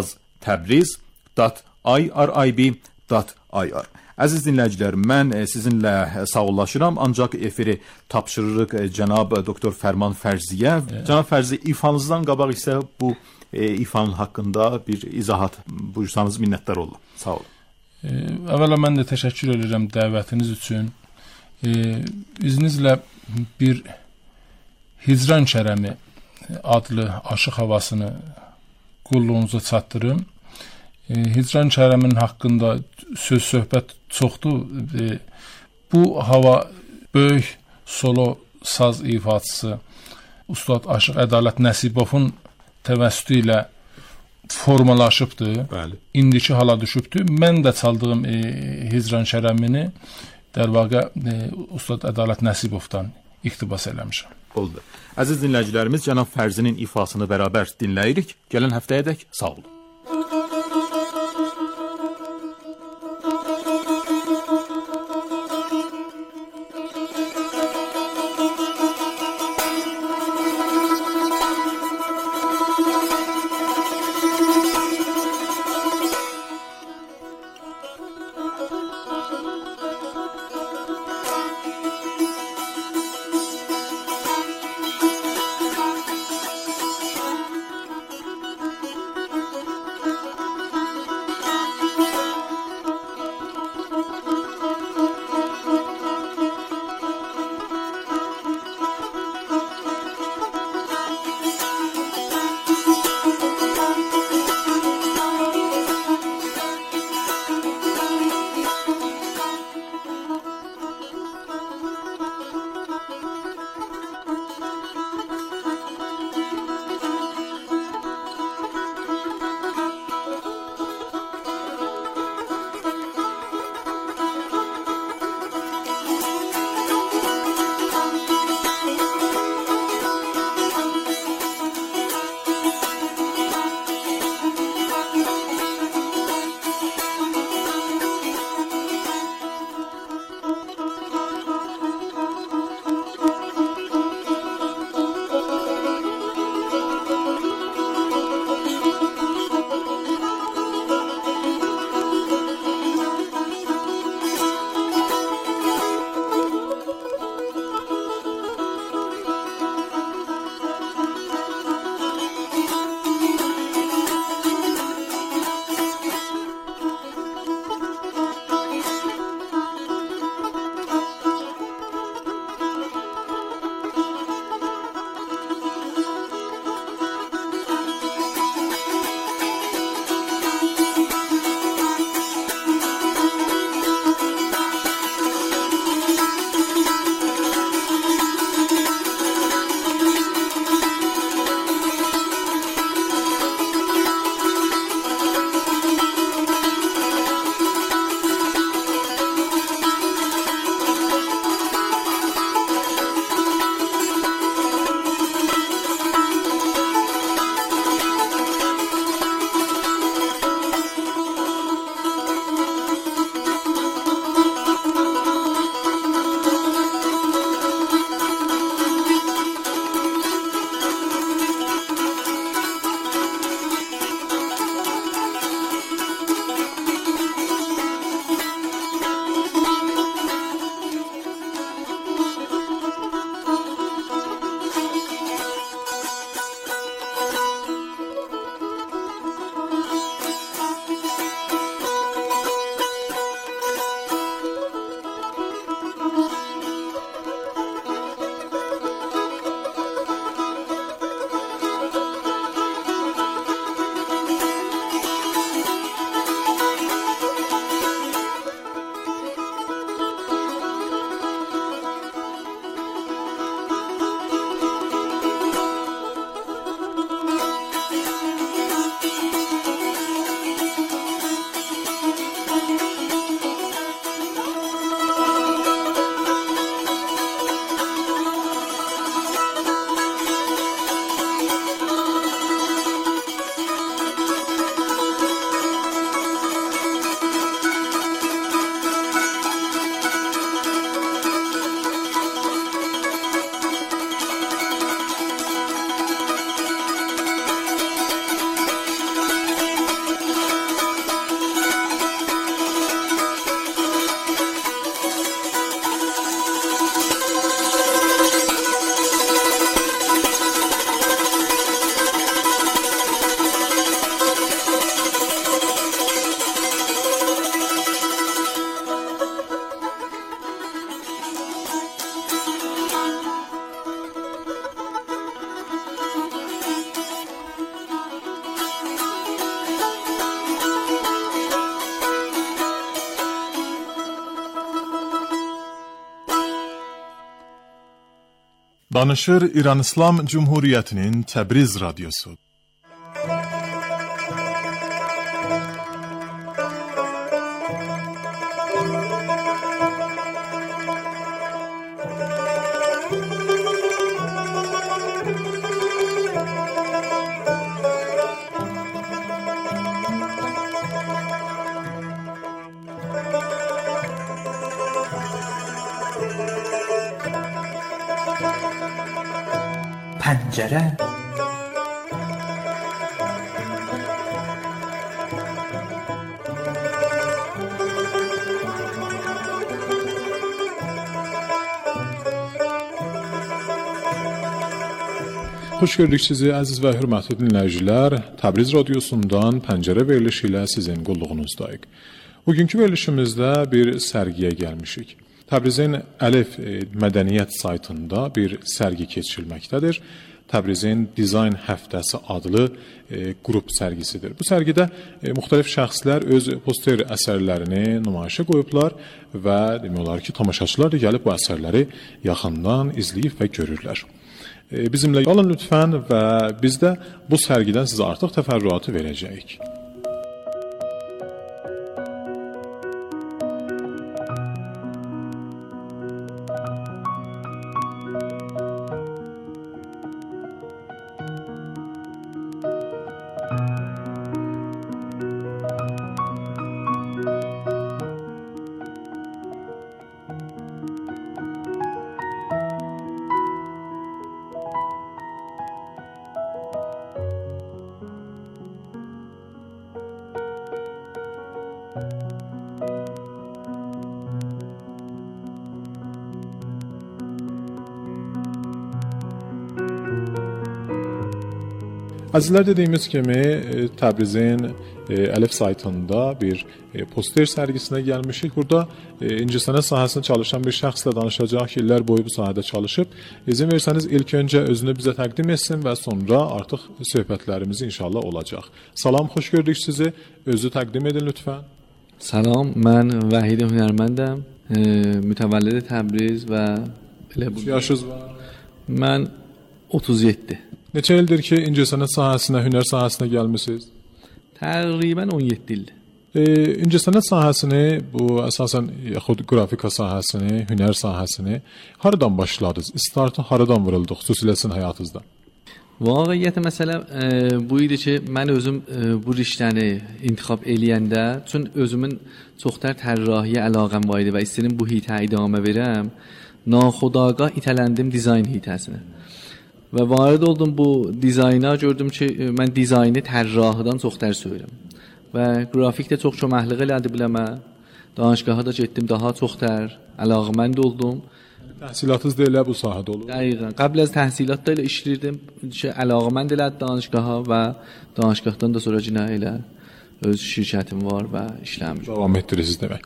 I: aztabriz.irib.ir. Əziz dinləyicilər, mən sizinlə sağollaşıram, ancaq efiri tapşırırıq cənab doktor Fərman Fərziyə. Cənab Fərzi, ifanızdan qabaq isə bu ifanın haqqında bir izahat buyursanız minnətdar olun. Sağ olun.
K: Əvvəla mən də təşəkkür edirəm dəvətiniz üçün. İzninizlə bir Hicran Kərəmi adlı aşıq havasını qulluğunuza çatdırım. Hicran Kərəmin haqqında söz-söhbət çoxdur. Bu hava böyük solo saz ifaçısı Ustad Aşıq Ədalət Nəsibovun təvəssütü ilə formalaşıbdır.
I: Bəli.
K: İndiki hala düşübdür. Mən də çaldığım Hicran Kərəmini der vaqa Ustad Ədalət Nəsibovdan iqtibas eləmişəm.
I: Oldu. Əziz dinləyicilərimiz, cənab Fərzinin ifasını bərabər dinləyirik. Gələn həftəyədək sağ olun.
C: Danışır İran İslam Cumhuriyeti'nin Təbriz Radyosu.
A: Pəncərə.
C: Xoş gördük sizi əziz və hörmətli dinləyicilər. Təbriz Radyosundan Pəncərə verilişi ilə sizin qulluğunuzdayıq. Bugünkü verilişimizdə bir sərgiyə gəlmişik. Təbrizin Əlif Mədəniyyət saytında bir sərgi keçirilməkdədir. Təbrizin Dizayn Həftəsi adlı qrup sərgisidir. Bu sərgidə müxtəlif şəxslər öz poster əsərlərini nümayişə qoyublar və demək olar ki, tamaşaçılar da gəlib bu əsərləri yaxından izləyib və görürlər. Bizimlə qalın lütfən və biz də bu sərgidən sizə artıq təfərrüatı verəcəyik. Əzizlər, dediyimiz kimi Təbrizin Əlif saytında bir poster sərgisinə gəlmişik. Burada incəsənət sahəsində çalışan bir şəxslə danışacaq ki, illər boyu bu sahədə çalışıb. İzin versəniz ilk öncə özünü bizə təqdim etsin və sonra artıq söhbətlərimiz inşallah olacaq. Salam, xoş gördük sizi. Özü təqdim edin lütfən.
L: Salam, mən Vahid Hünərməndəm. Mütəvəllid Təbriz və
C: Kaç yaşınız var?
L: Mən 37.
C: Neçə ildir ki, incəsənət sahəsinə, hünər sahəsinə gəlmisiniz?
L: Təqribən 17 ildir.
C: İncəsənət sahəsini, bu əsasən yaxud qrafika sahəsini, hünər sahəsini haradan başladınız? İstartı haradan vuruldu, xüsusilə sizin həyatınızda?
L: Vaqiqiyyətə məsələ bu idi ki, mən özüm bu riştəni intixab eləyəndə, çün özümün çoxtər tərrahiyə əlaqəm var idi və istəyirəm bu hitə idamə verəm, naxudaqa itələndim dizayn hitəsinə. Və varid oldum bu dizayna, gördüm ki, mən dizaynı tərrahıdan çoxtər söyürəm. Və qrafik də çox köməklik elədi biləmə. Danışgaha da getdim, daha çoxtər əlaqəmənd oldum.
C: Təhsilatınız da elə bu sahədə olur?
L: Dəqiqən. Qəbl az təhsilat da elə işləyirdim ki, əlaqəmənd elədi danışgaha və danışgahdan da sonra cinə elə öz şirkətim var və işləmir.
C: Davam etdirirsiniz demək.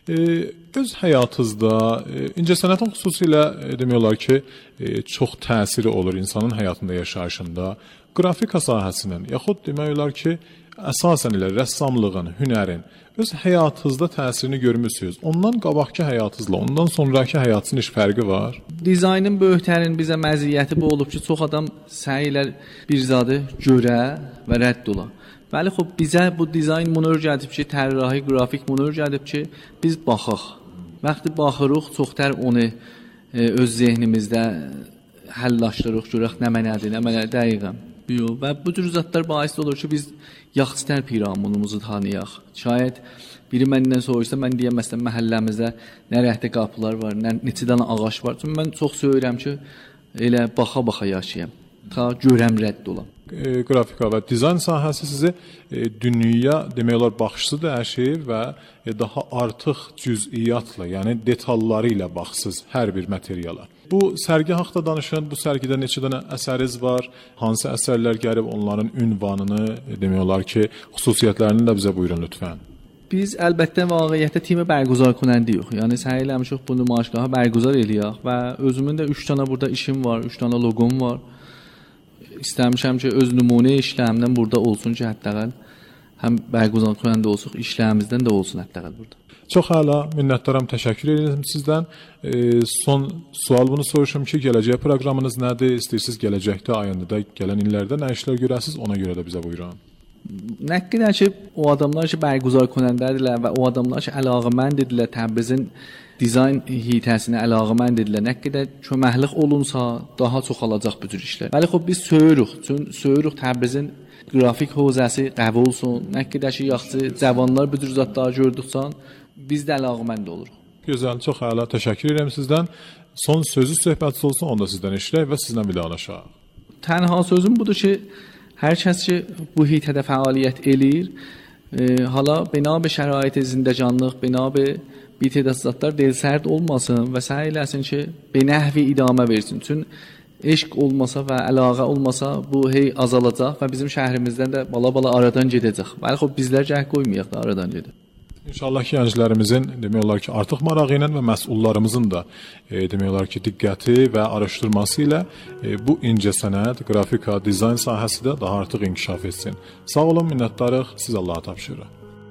C: Öz həyatınızda incəsənətin xüsusilə demək olar ki, çox təsiri olur insanın həyatında, yaşayışında. Qrafika sahəsinin, yaxud demək olar ki, əsasən elə rəssamlığın, hünərin öz həyatınızda təsirini görmüsünüz. Ondan qabaqki həyatınızla, ondan sonraki həyatınızın heç fərqi var?
L: Dizaynın böyüklərin bizə məziyyəti bu olub ki, çox adam səy ilə bir zadı görə və rədd ola. Bəli, xub, bizə bu dizayn bunu öyrədib ki, tərrahi, qrafik bunu öyrədib ki, biz baxaq. Vaxtı baxırıq, çoxtər onu öz zehnimizdə həllaşdırıq, görək nə mənədir, nə mənədir, dəqiqən. Və bu cür zatlar bahis olur ki, biz yaxçıtər piramidumuzu tanıyaq. Şayət biri məndən soruşsa, mən deyəm, məsələn, məhəlləmizdə nə rəhdə qapılar var, neçə dənə ağac var. Çünki mən çox söyürəm ki, elə baxa-baxa yaşayam, ta görəm rədd olam.
C: Qrafika və dizayn sahəsi sizi dünyaya demək olar baxışınızı dəyişir və daha artıq cüz'iyyatla, yəni detalları ilə baxsız hər bir materiala. Bu sərgi haqqında danışın, bu sərgidə neçə dənə əsəriniz var, hansı əsərlər gəlib onların ünvanını, demək olar ki, xüsusiyyətlərini də bizə buyurun lütfən.
L: Biz əlbəttə vaqiqiyyətdə timi bərguzar konəndiyik. Yəni səy eləmişik bu nümayişgaha bərguzar eləyək və özümün də 3 dənə burada işim var, 3 dənə loqom var. İstəmişəm ki, öz nümunə işlərimdən burada olsun ki, hətta həm bərguzar konəndə olsun, işlərimizdən də olsun hətta burada.
C: Çox əla, minnətdaram, təşəkkür edirəm sizdən. Son sual bunu soruşum ki, gələcək proqramınız nədir? İstəyirsiniz gələcəkdə, ayəndə, gələn illərdə nə işlər görəsiniz? Ona görə də bizə buyurun.
L: Nə qədər ki, o adamlar ki, bərgüzar konəndədirlər və o adamlar ki, əlaqəməndirlər Təbrizin dizayn hiyətəsinə əlaqəməndirlər. Nə qədər köməklik olunsa, daha çox alacaq bu cür işlər. Bəli, xub biz söyürük. Çün söyürük Təbrizin qrafik hövzəsi qəbul olsun. Nə qədər ki, yaxşı cavanlar bu cür zətləri gördükcə biz də əlaqəmənd oluruq.
C: Gözəl, çox əla, təşəkkür edirəm sizdən. Son sözü söhbətiniz olsun, onu da sizdən eşidək və sizlə vidalaşaq.
L: Tənha sözüm budur ki, hər kəs ki bu heyətdə fəaliyyət eləyir, hala bina be şərait zindəcanlıq, bina be bitədəssatlar delsərd olmasın və səy eləsin ki, be nəhvi idamə versin. Çün eşq olmasa və əlaqə olmasa bu hey azalacaq və bizim şəhrimizdən də bala-bala aradan gedəcək. Bəli, xub bizlər cəhd qoymayaq da aradan gedək.
C: İnşallah ki, gənclərimizin demək olar ki, artıq marağı ilə və məsullarımızın da demək olar ki, diqqəti və araşdırması ilə bu incəsənət, qrafika, dizayn sahəsi də daha artıq inkişaf etsin. Sağ olun, minnətdarıq. Siz Allaha tapşırıq.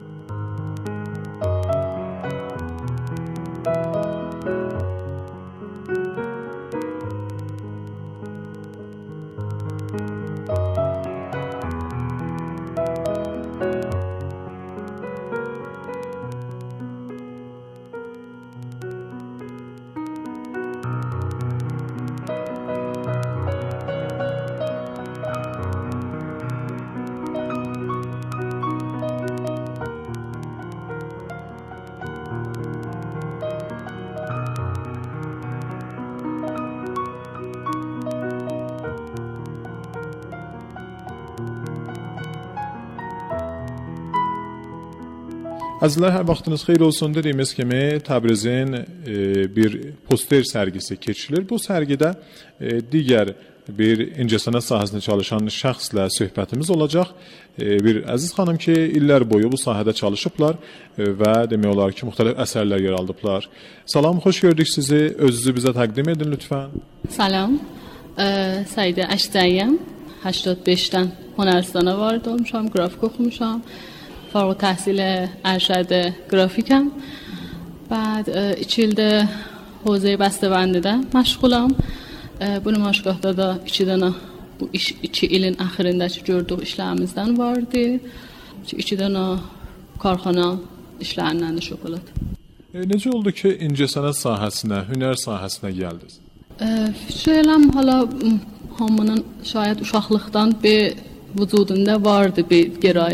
C: Əzizlər, hər vaxtınız xeyir olsun. Dediyimiz kimi Təbrizin bir poster sərgisi keçirilir. Bu sərgidə digər bir incəsənət sahəsində çalışan şəxslə söhbətimiz olacaq. Bir əziz xanım ki, illər boyu bu sahədə çalışıblar və demək olar ki, müxtəlif əsərlər yer aldıblar. Salam, xoş gördük sizi. Özünüzü bizə təqdim edin lütfən.
M: Salam, Səidə Əşdəyəm. 85-dən Hunəristana vارد olmuşam, qrafik oxumuşam. فارغ التحصیل ارشد گرافیکم. بعد 2 ildə حوزه بسته‌بندیdə məşğulam. Bu nümayişgahda da 2 dənə bu 2 ilin axırındakı gördüyük işlərimizdən vardı. 2 dənə karxana işlərindən də şokolad.
C: Necə oldu ki, incəsənət sahəsinə, hünər sahəsinə gəldiniz?
M: Fikirləm hala hamının şayət uşaqlıqdan bir vücudunda vardı bir geray